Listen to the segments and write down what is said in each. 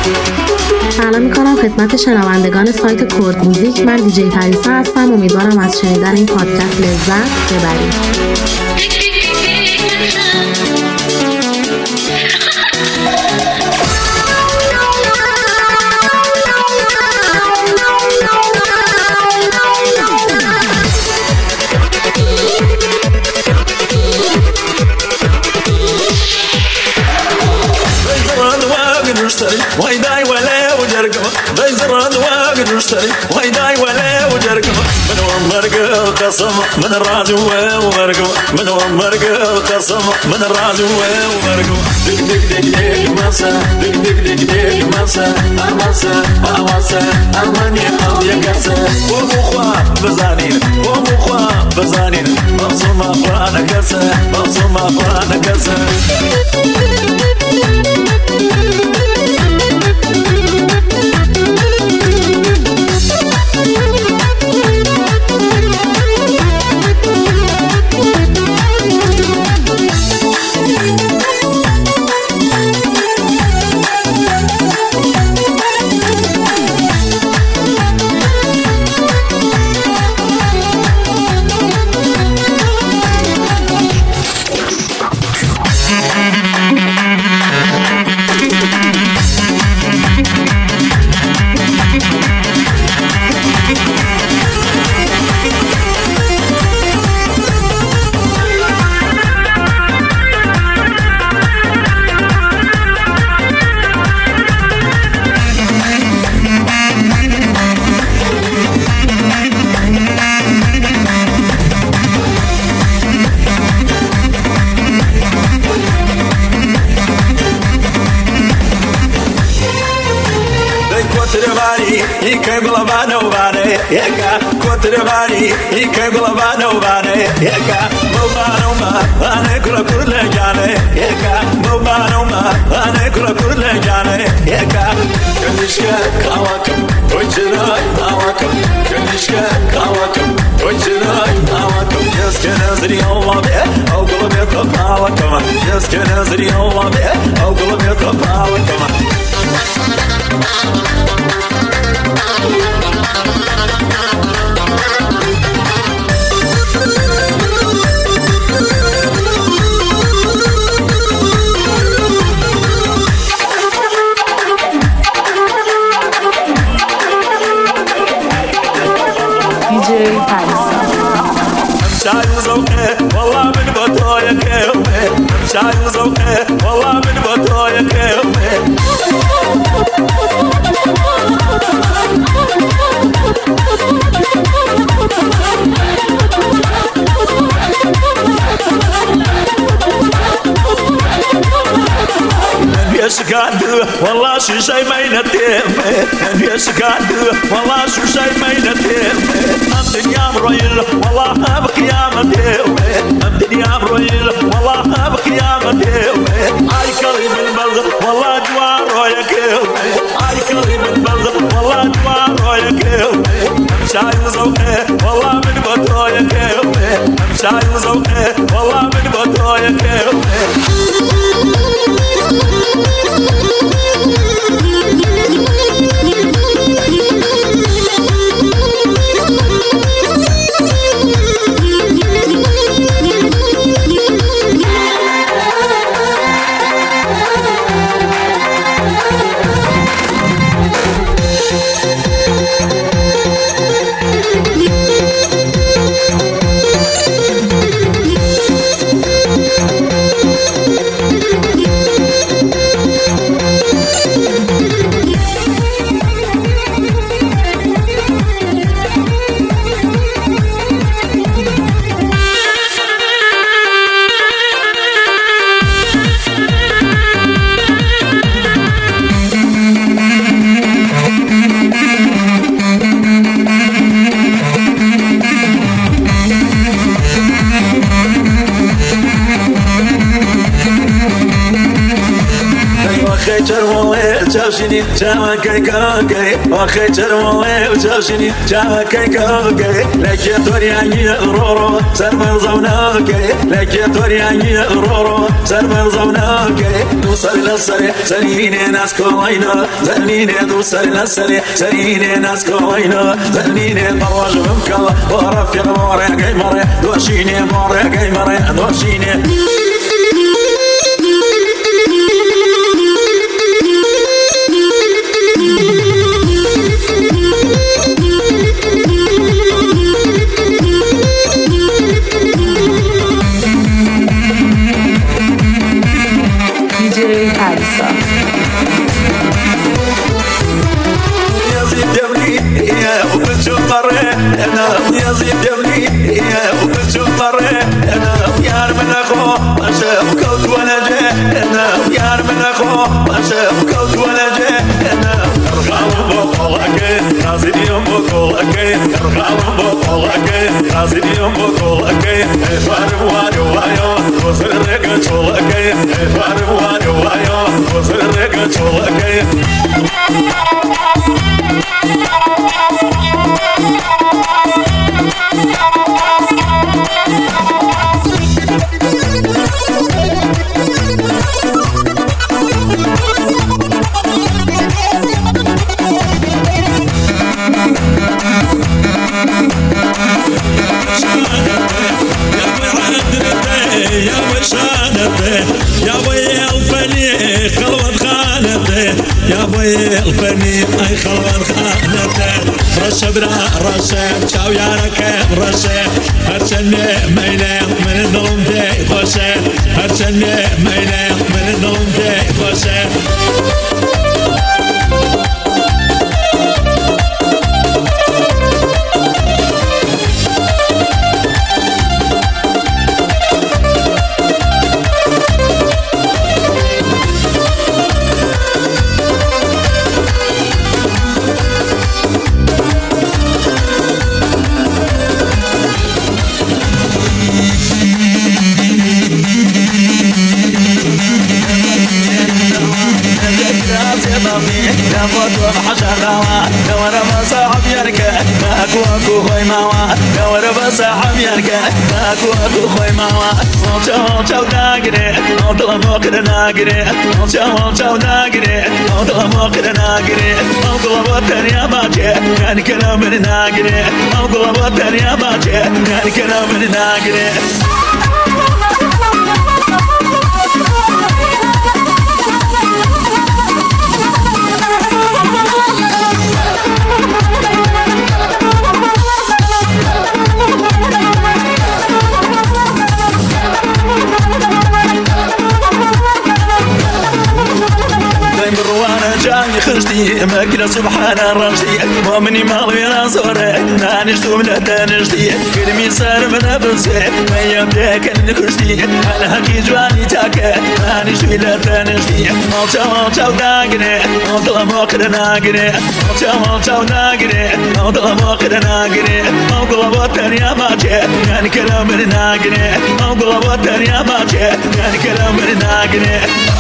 سلام میکنم خدمت شنوندگان سایت کرد موزیک. من دیجی پریسا هستم. امیدوارم از شنیدن این پادکست لذت ببرید. واي داي ولا وجرقه بيزرد واقد مشتري واي داي ولا وجرقه من ومرقه وقسم من الراجو ومرقه من ومرقه وقسم من الراجو ومرقه دق دق دق دق مسا دق دق دق دق مسا امسا امسا اماني او يكسا ومخوا بزانين ومخوا بزانين مصوم افرانا كسا مصوم افرانا كسا Ikay bulabano bane yeka kotrevani ikay bulabano bane yeka bulabano ma ane kula kurle jane yeka bulabano ma ane kula kurle jane yeka kanishka kawakam ojnay kawakam kanishka kawakam ojnay kawakam yaskenazri Allah be awgula be kawakam yaskenazri Allah be awgula be kawakam والله من بطايا كومي شايل زوقي والله من بطايا كومي يسكاد والله شو شي ما ينتم يسكاد والله شو شي ما ينتم الدنيا مرويل والله بقيامتي الدنيا مرويل والله بقيامتي اي كلمه البلد والله جوار يا كيومي اي كلمه البلد والله جوار يا كيومي شايل زوقي والله من بطايا كيومي شايل زوقي والله من بطايا كيومي وخي ترموي وتوشيني جاوا كي كوكي وخي ترموي وتوشيني جاوا كي كوكي لك يا تورياني رورو سرمن زونوكي لك يا تورياني رورو سرمن زونوكي دوسر لسري سريني ناس كوينو زنيني دوسر لسري سريني ناس كوينو زنيني برواج بمكو ورفيق موري قيمري دوشيني موري قيمري دوشيني يزيد يبني يا وبتشوف طريقنا يا من اخو اشوف كوت ولا جينا يا من اخو اشوف كوت ولا جينا ارغب بقولك نازل يوم بقولك ارغب بقولك نازل يوم بقولك فارب وادو وايو وزرق شولك فارب وادو وايو وزرق شولك يا وي الفني خلوة خانته يا وي الفني اي خلوة خانته رشب رشب شاو يا ركب رشب هرشني ميلان من الظلم في خوشه هرشني ميلان من الظلم في خوشه اكو خوي ماوا دور بصاحب يركا اكو خوي ماوا چاو داغري اطلع موكر ناغري چاو داغري اطلع موكر ناغري اطلع وطن يا باجي كان كلام ناغري اطلع وطن يا باجي كان كلام ناغري خشتي ماكله سبحان رشدي مؤمني مالي ناصوري نانشتو من الدانشتي كلمي صار من ابنسي ما يبداك الكشتي انا هكي جواني تاكا نانشتو الى الدانشتي چاو داغري اطلع موكر ناغري چاو داغري اطلع موكر ناغري اطلع وطن يا باجي كان كلام ناغري اطلع وطن يا باجي كان كلام ناغري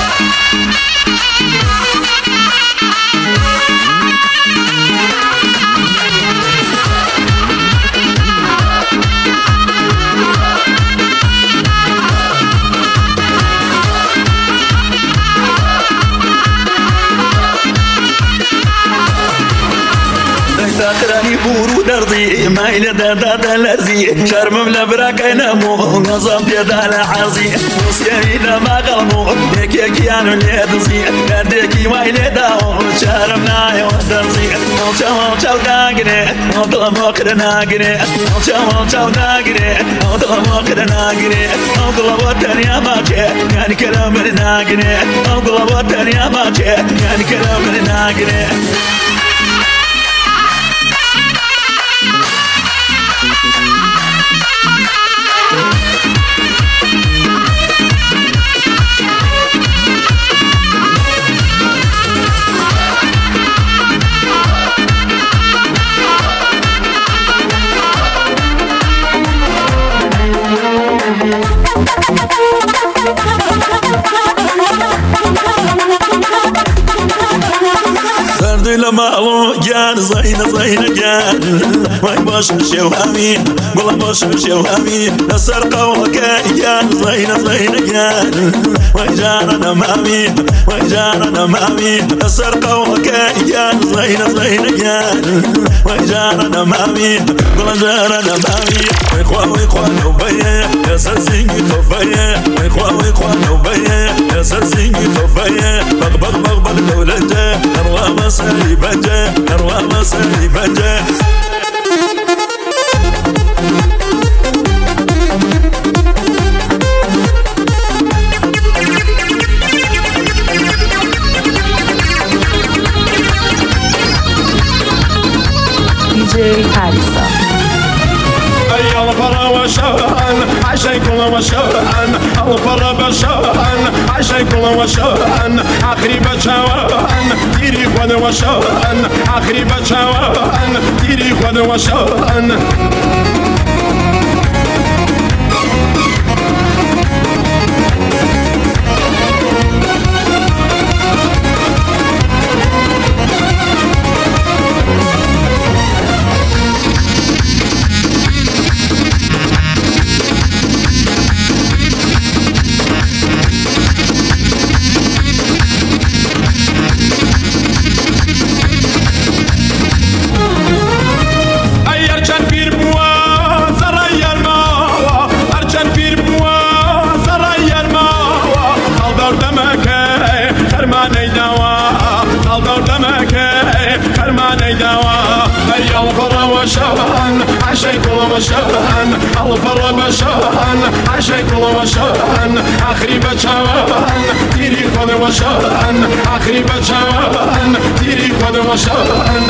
ساخراني بورو درزي ما إلى دادا لرزي شرم ملبراك ينمو نظام بيدال عرزي نصيري لما قلمو ديكي كيانو ليدزي ديكي ما إلى داو شرم نايو درزي چاو داغري اطلع موكر ناغري چاو داغري اطلع موكر ناغري اطلع وطن يا باجي كان كلام ناغري اطلع وطن يا باجي كان كلام ناغري Thank you. لمالو جان زين جان وای باش شوهمی گل باش شوهمی نصر قولك جان زين جان وای جان مامي وای جان مامي نصر قولك جان زين جان وای جان مامي گل جان مامي وای خوا نوبيه يا سرزيني توبيه وای خوا نوبيه يا سرزيني توبيه بغ دولته نروى مصري بجه نروى مصري بجه دیجی پریسا الفرا وشان عشان كل وشان الفرا بشان عشان كل وشان آخری بچوان تیری خود وشان آخری بچوان تیری خود وشان عشان كل وشان الفرا بشان عشان كل وشان آخری بچوان تیری خود وشان آخری بچوان تیری خود وشان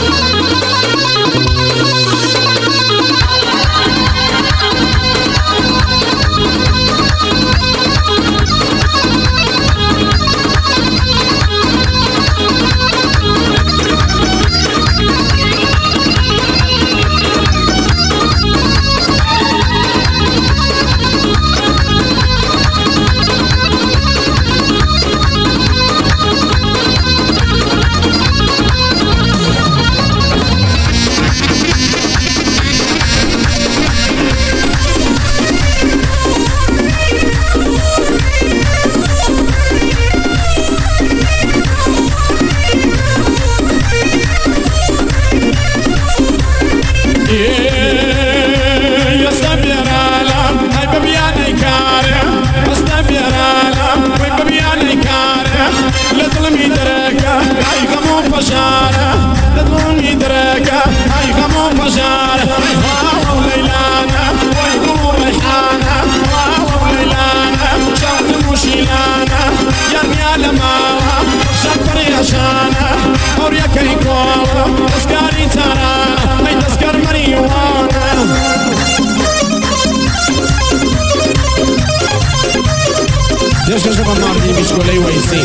Deixa eu chamar de biscolei o assim.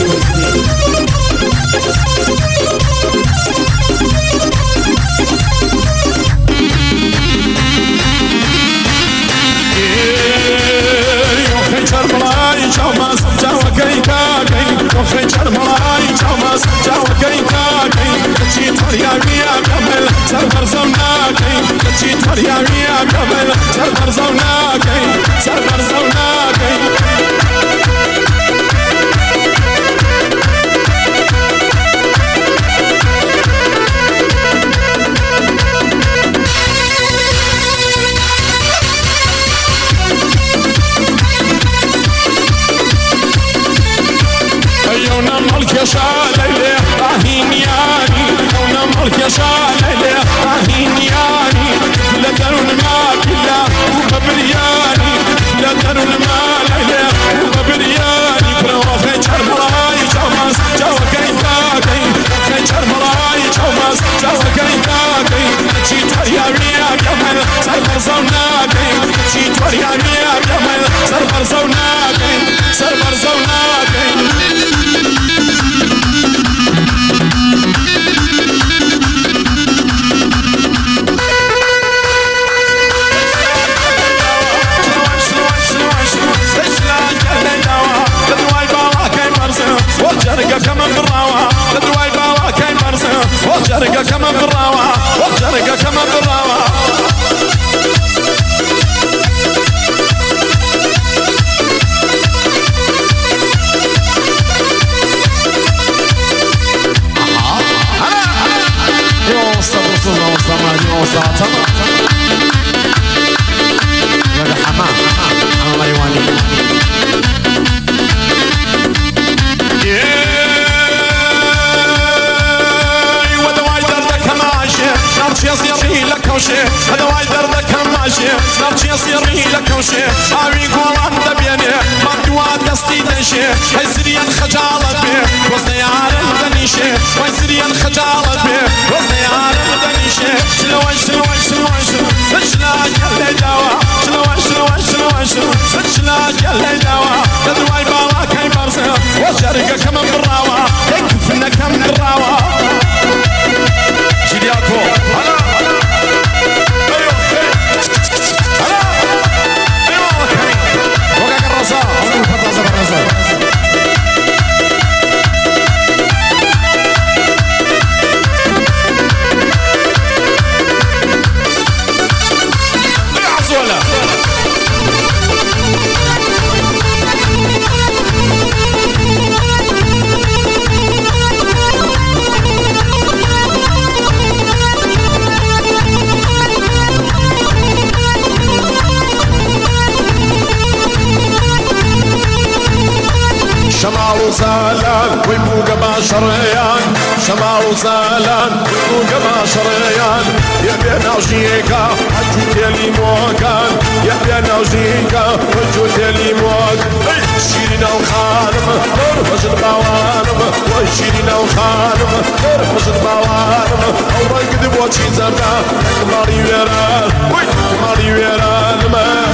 كمان بالراوة والجرقة كمان بالراوة يوصل وصلنا وصلنا يوصل هذا حمام الله يواني نرجي يصيري لك وشي هذا وايد دردك ماشي نرجي يصيري لك وشي هاوي يقول انت بيني ما دوات دستي دنشي هاي سريا خجالة بي وزني عالم دنيشي هاي سريا خجالة بي وزني عالم دنيشي شلوان شلوان شلوان شلوان شلوان يلي دوا شلوان شلوان شلوان شلوان شلوان يلي دوا تدواي بالا كاي برسل وشارقة كمان بالراوة يكفنا كم بالراوة جيلياكو هلا ايوه هلا ايوه وقع الرصا الفطاطا بالرصا يا عزوله شمال وزالان ويبوق باشريان شمال وزالان ويبوق باشريان يا بينا وجيكا وجوت لي موكان يا بينا وجيكا وجوت لي موك شيرنا وخانم نرفز البوانم وشيرنا وخانم نرفز البوانم اورا قد بوتشي زرنا كماري ويران وي كماري ويران ما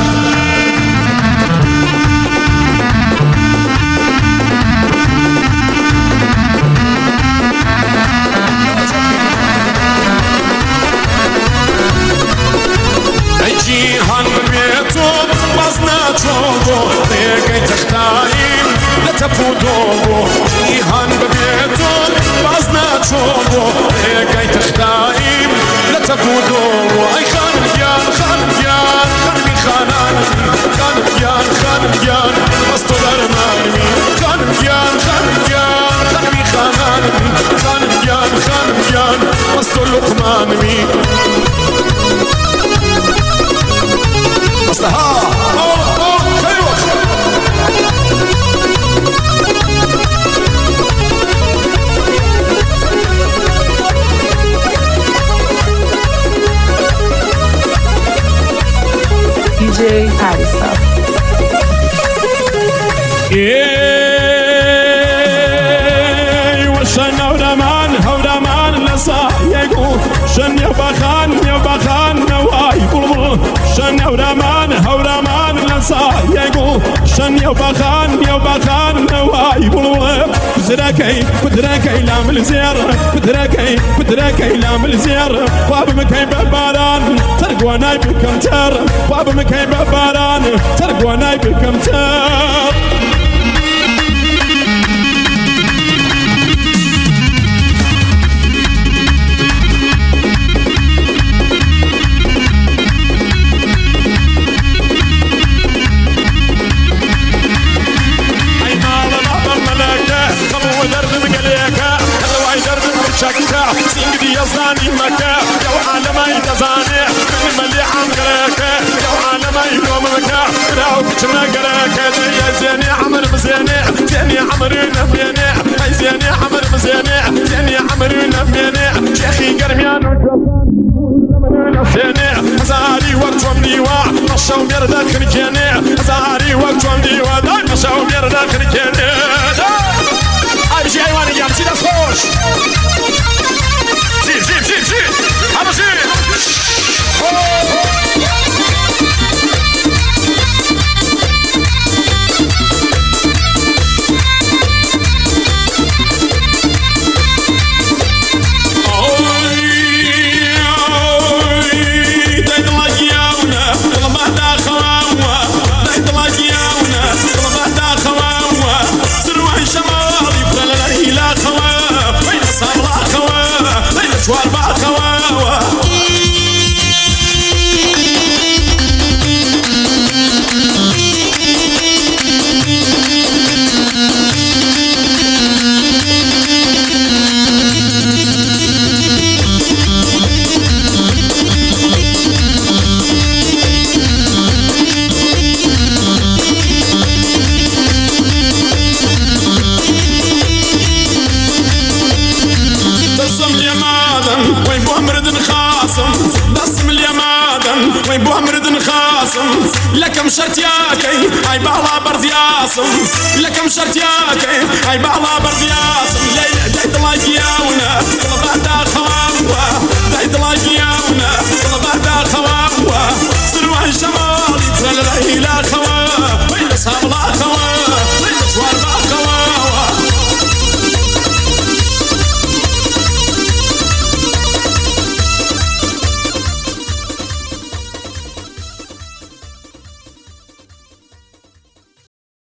جيهان ببيتو بازنا توبو ليكي تختايم لتفوتوبو جيهان ببيتو بازنا توبو ليكي تختايم لتفوتوبو اي خان بيان خان بيان خان بي خاناني خان بيان خان بيان بستو درماني خان بيان خان بيان خان بي خاناني خان بيان بستو لقماني مصلحة خيوة DJ Harissa. وشن هودمان لسا يقول شن يبخان نواي بلبل شن هودمان لسا يقول شن يبخان نواي بلبل بدركي لامل زير بدركي لامل زير باب مكاي بباران ترقوا ناي بالكمتر باب مكاي بباران ترقوا ناي بالكمتر شكا سينجدي يزاني مكا يو عالمي تزاني من ملي عمرك يو عالمي قومك راو كتنا قرك يا زيني عمر مزيني زيني عمر نبيني اي زيني عمر مزيني زيني عمر نبيني شيخي قرميان زيني هزاري وقتهم ديوا نشاو ميردك خنكيني هزاري وقتهم ديوا نشاو ميردك خنكيني اي بشي ايواني جام سيدا سوش زين هذا زين یەکەم شەرتیاکەی ئای باڵا بەردیاسم یەکەم شەرتیاکەی ئای باڵا بەردیاسم